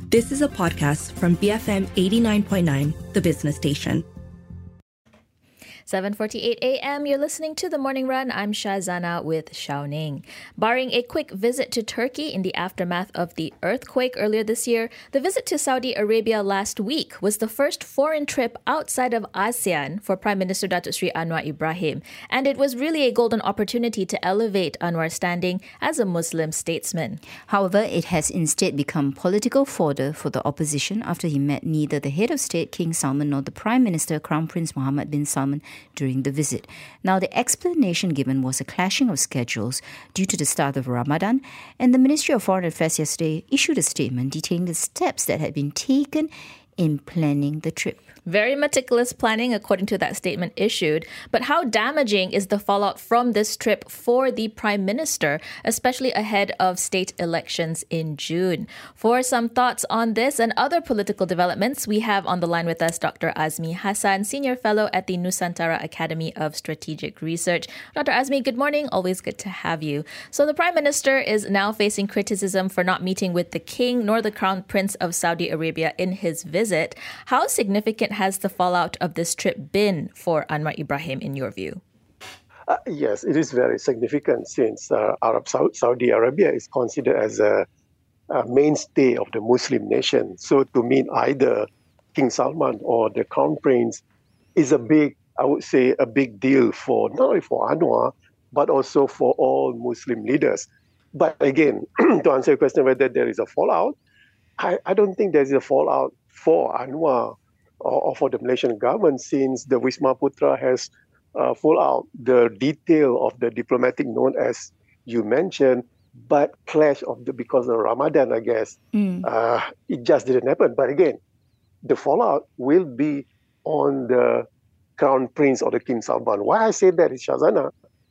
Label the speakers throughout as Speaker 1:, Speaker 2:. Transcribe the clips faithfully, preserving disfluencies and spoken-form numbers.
Speaker 1: This is a podcast from B F M eighty-nine point nine, the business station.
Speaker 2: seven forty-eight a.m. You're listening to The Morning Run. I'm Shazana with Shao Ning. Barring a quick visit to Turkey in the aftermath of the earthquake earlier this year, the visit to Saudi Arabia last week was the first foreign trip outside of ASEAN for Prime Minister Datuk Seri Anwar Ibrahim. And it was really a golden opportunity to elevate Anwar's standing as a Muslim statesman.
Speaker 3: However, it has instead become political fodder for the opposition after he met neither the head of state, King Salman, nor the Prime Minister, Crown Prince Mohammed bin Salman, during the visit. Now, the explanation given was a clashing of schedules due to the start of Ramadan, and the Ministry of Foreign Affairs yesterday issued a statement detailing the steps that had been taken in planning the trip.
Speaker 2: Very meticulous planning, according to that statement issued. But how damaging is the fallout from this trip for the Prime Minister, especially ahead of state elections in June? For some thoughts on this and other political developments, we have on the line with us Doctor Azmi Hassan, Senior Fellow at the Nusantara Academy of Strategic Research. Doctor Azmi, good morning. Always good to have you. So the Prime Minister is now facing criticism for not meeting with the King nor the Crown Prince of Saudi Arabia in his visit. How significant has the fallout of this trip been for Anwar Ibrahim, in your view?
Speaker 4: Uh, yes, it is very significant since uh, Arab Saudi Arabia is considered as a, a mainstay of the Muslim nation. So to meet either King Salman or the Crown Prince is a big, I would say, a big deal for not only for Anwar, but also for all Muslim leaders. But again, to answer your question whether there is a fallout, I, I don't think there is a fallout for Anwar or, or for the Malaysian government, since the Wisma Putra has uh, full out the detail of the diplomatic note, as you mentioned, but clash of the because of Ramadan, I guess, mm. uh, it just didn't happen. But again, the fallout will be on the Crown Prince or the King Salman. Why I say that is, Shazana,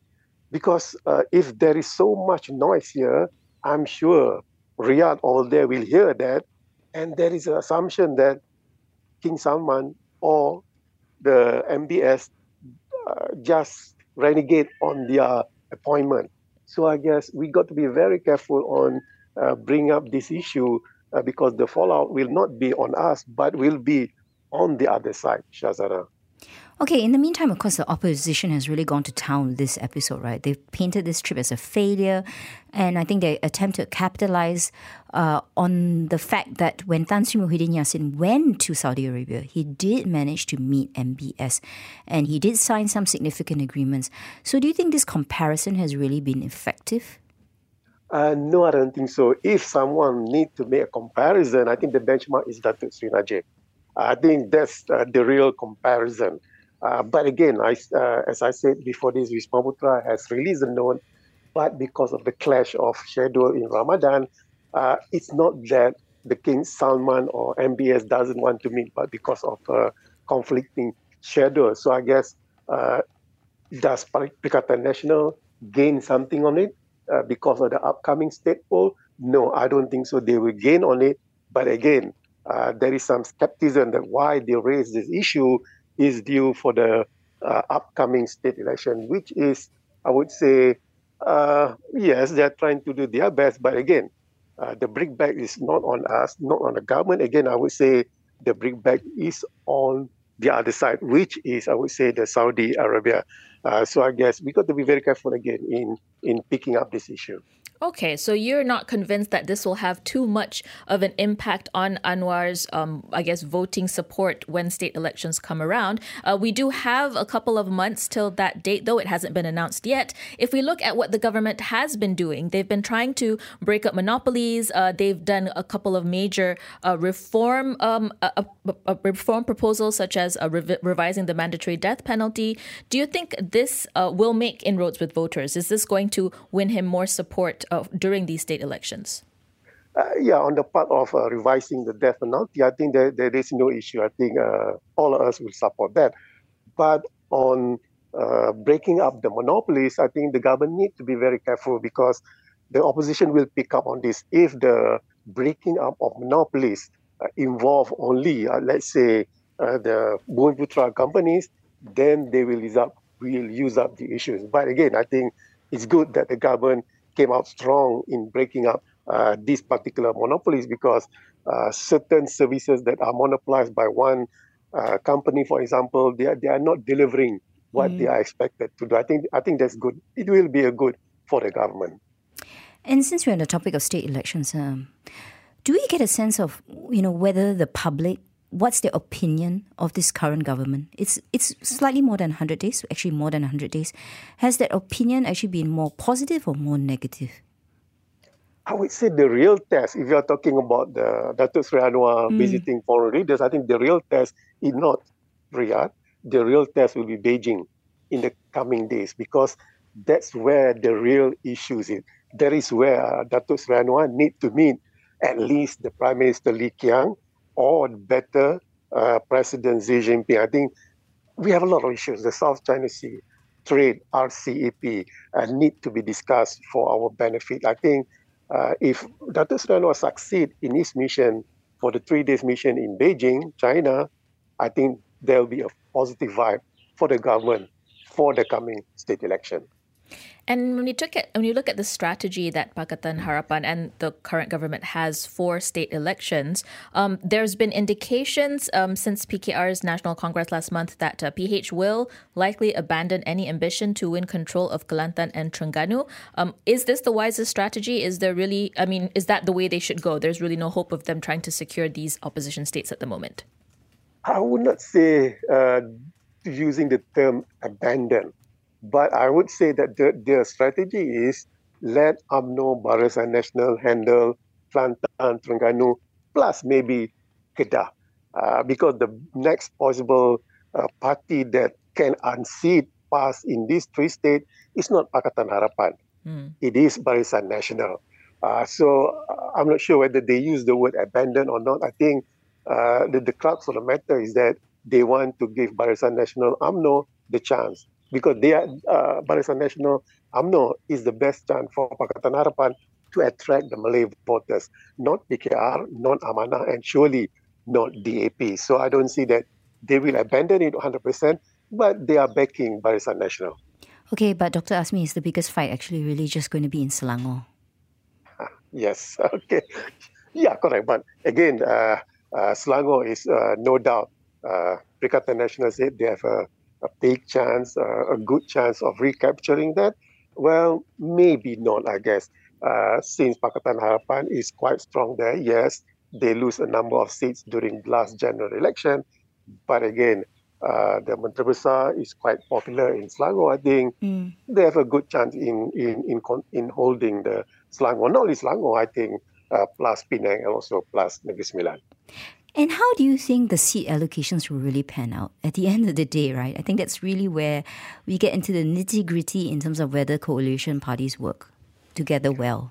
Speaker 4: because uh, if there is so much noise here, I'm sure Riyadh all there will hear that, and there is an assumption that King Salman or the M B S uh, just renegade on their appointment. So I guess we got to be very careful on uh, bringing up this issue uh, because the fallout will not be on us, but will be on the other side, Shazara.
Speaker 3: Okay, in the meantime, of course, the opposition has really gone to town with this episode, right? They've painted this trip as a failure, and I think they attempt to capitalize uh, on the fact that when Tan Sri Muhyiddin Yassin went to Saudi Arabia, he did manage to meet M B S, and he did sign some significant agreements. So do you think this comparison has really been effective?
Speaker 4: Uh, no, I don't think so. If someone needs to make a comparison, I think the benchmark is Datuk Sri Najib. I think that's uh, the real comparison. Uh, but again, I, uh, as I said before, this Wisma Putra has released a note, but because of the clash of schedule in Ramadan, uh, it's not that the King Salman or M B S doesn't want to meet, but because of uh, conflicting schedule. So I guess, uh, does Perikatan Nasional gain something on it uh, because of the upcoming state poll? No, I don't think so. They will gain on it. But again, uh, there is some skepticism that why they raise this issue is due for the uh, upcoming state election, which is, I would say, uh, yes, they're trying to do their best. But again, uh, the brickbat is not on us, not on the government. Again, I would say the brickbat is on the other side, which is, I would say, the Saudi Arabia. Uh, so I guess we got to be very careful again in, in picking up this issue.
Speaker 2: Okay, so you're not convinced that this will have too much of an impact on Anwar's, um, I guess, voting support when state elections come around. Uh, we do have a couple of months till that date, though it hasn't been announced yet. If we look at what the government has been doing, they've been trying to break up monopolies. Uh, they've done a couple of major uh, reform um, uh, uh, reform proposals, such as uh, rev- revising the mandatory death penalty. Do you think this uh, will make inroads with voters? Is this going to win him more support Uh, during these state elections?
Speaker 4: Uh, yeah, on the part of uh, revising the death penalty, I think there, there is no issue. I think uh, all of us will support that. But on uh, breaking up the monopolies, I think the government needs to be very careful because the opposition will pick up on this. If the breaking up of monopolies uh, involve only, uh, let's say, uh, the Bumi Putra companies, then they will use up, will use up the issues. But again, I think it's good that the government came out strong in breaking up uh, these particular monopolies because uh, certain services that are monopolized by one uh, company, for example, they are, they are not delivering what mm. they are expected to do. I think I think that's good. It will be a good for the government.
Speaker 3: And since we're on the topic of state elections, um, do we get a sense of, you know, whether the public, what's their opinion of this current government? It's it's slightly more than one hundred days, actually more than one hundred days. Has that opinion actually been more positive or more negative?
Speaker 4: I would say the real test, if you are talking about the Datuk Seri Anwar mm. visiting foreign leaders, I think the real test is not Riyadh. The real test will be Beijing in the coming days because that's where the real issues is. That is where Datuk Seri Anwar need to meet at least the Prime Minister Lee Qiang or better uh, President Xi Jinping. I think we have a lot of issues. The South China Sea, trade, R C E P uh, need to be discussed for our benefit. I think uh, if Datuk Seri Anwar succeed in his mission for the three days mission in Beijing, China, I think there will be a positive vibe for the government for the coming state election.
Speaker 2: And when you took it, when you look at the strategy that Pakatan Harapan and the current government has for state elections, um, there's been indications um, since P K R's National Congress last month that uh, P H will likely abandon any ambition to win control of Kelantan and Terengganu. Um, is this the wisest strategy? Is there really, I mean, is that the way they should go? There's really no hope of them trying to secure these opposition states at the moment.
Speaker 4: I would not say uh, using the term abandon. But I would say that the, their strategy is let U M N O, Barisan Nasional handle Kelantan, Terengganu, plus maybe Kedah. Uh, because the next possible uh, party that can unseat PAS in these three states is not Pakatan Harapan. Mm. It is Barisan Nasional. Uh, so uh, I'm not sure whether they use the word abandon or not. I think uh, the, the crux of the matter is that they want to give Barisan Nasional U M N O the chance. Because they are, uh, Barisan Nasional U M N O is the best chance for Pakatan Harapan to attract the Malay voters, not P K R, not Amanah, and surely not D A P. So I don't see that they will abandon it one hundred percent, but they are backing Barisan Nasional.
Speaker 3: Okay, but Doctor Azmi, is the biggest fight actually really just going to be in Selangor?
Speaker 4: Yes, okay. Yeah, correct. But again, uh, uh, Selangor is uh, no doubt, uh, Perikatan Nasional said they have a a big chance, uh, a good chance of recapturing that? Well, maybe not, I guess. Uh, since Pakatan Harapan is quite strong there, yes, they lose a number of seats during the last general election. But again, uh, the Menteri Besar is quite popular in Selangor. I think mm. they have a good chance in in in, in holding the Selangor. Not only Selangor, I think, uh, plus Penang and also plus Negeri Sembilan.
Speaker 3: And how do you think the seat allocations will really pan out at the end of the day, right? I think that's really where we get into the nitty-gritty in terms of whether coalition parties work together well.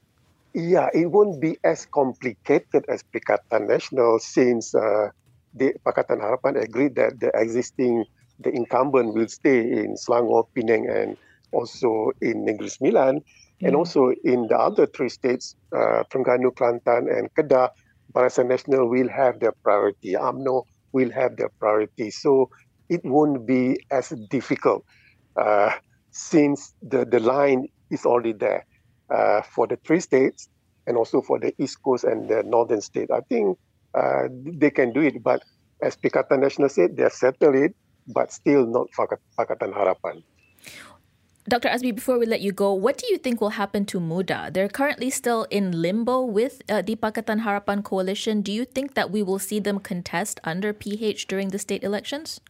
Speaker 4: Yeah, it won't be as complicated as Perikatan Nasional since uh, the Pakatan Harapan agreed that the existing, the incumbent will stay in Selangor, Penang and also in Negeri Sembilan. Mm. And also in the other three states, uh, Terengganu, Kelantan and Kedah, Barisan Nasional will have their priority. U M N O will have their priority. So it won't be as difficult uh, since the, the line is already there uh, for the three states and also for the East Coast and the Northern state. I think uh, they can do it. But as Perikatan Nasional said, they have settled it, but still not Pakatan Harapan.
Speaker 2: Doctor Azmi, before we let you go, what do you think will happen to MUDA? They're currently still in limbo with uh, the Pakatan Harapan coalition. Do you think that we will see them contest under P H during the state elections?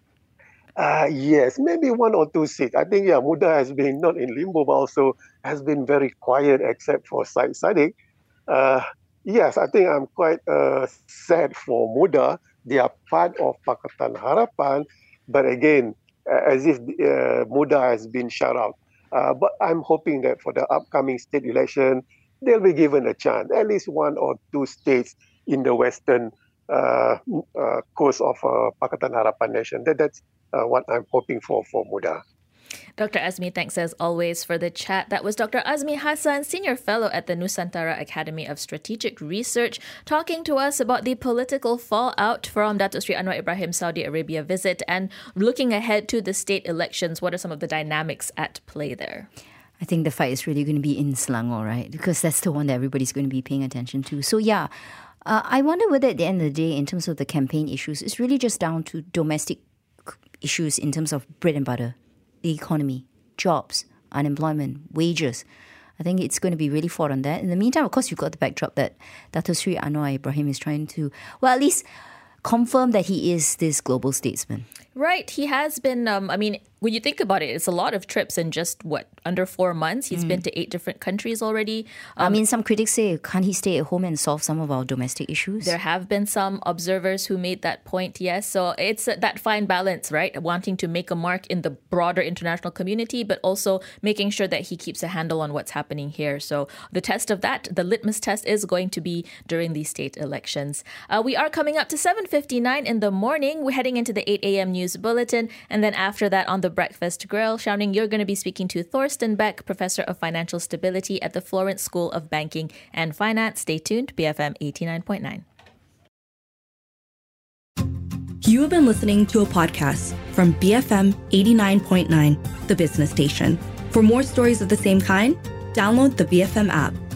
Speaker 4: Uh, yes, maybe one or two seats. I think, yeah, MUDA has been not in limbo, but also has been very quiet except for Syed Saddiq. Uh, yes, I think I'm quite uh, sad for MUDA. They are part of Pakatan Harapan, but again, uh, as if uh, MUDA has been shut out. Uh, but I'm hoping that for the upcoming state election, they'll be given a chance, at least one or two states in the western uh, uh, coast of uh, Pakatan Harapan Nation. That, that's uh, what I'm hoping for for MUDA.
Speaker 2: Doctor Azmi, thanks as always for the chat. That was Doctor Azmi Hassan, Senior Fellow at the Nusantara Academy of Strategic Research, talking to us about the political fallout from Datuk Seri Anwar Ibrahim's Saudi Arabia visit and looking ahead to the state elections. What are some of the dynamics at play there?
Speaker 3: I think the fight is really going to be in Selangor, right? Because that's the one that everybody's going to be paying attention to. So yeah, uh, I wonder whether at the end of the day, in terms of the campaign issues, it's really just down to domestic issues in terms of bread and butter, the economy, jobs, unemployment, wages. I think it's going to be really fought on that. In the meantime, of course, you've got the backdrop that Dato Sri Anwar Ibrahim is trying to, well, at least confirm that he is this global statesman.
Speaker 2: Right. He has been, um, I mean, when you think about it, it's a lot of trips in just, what, under four months? He's mm. been to eight different countries already.
Speaker 3: Um, I mean, some critics say, can't he stay at home and solve some of our domestic issues?
Speaker 2: There have been some observers who made that point, yes. So it's uh, that fine balance, right? Wanting to make a mark in the broader international community, but also making sure that he keeps a handle on what's happening here. So the test of that, the litmus test, is going to be during the state elections. Uh, we are coming up to seven fifty-nine in the morning. We're heading into the eight a.m. news bulletin. And then after that, on the Breakfast Grill, Shao Ning, you're going to be speaking to Thorsten Beck, Professor of Financial Stability at the Florence School of Banking and Finance. Stay tuned, B F M eighty-nine point nine.
Speaker 1: You have been listening to a podcast from B F M eighty-nine point nine, the business station. For more stories of the same kind, download the B F M app.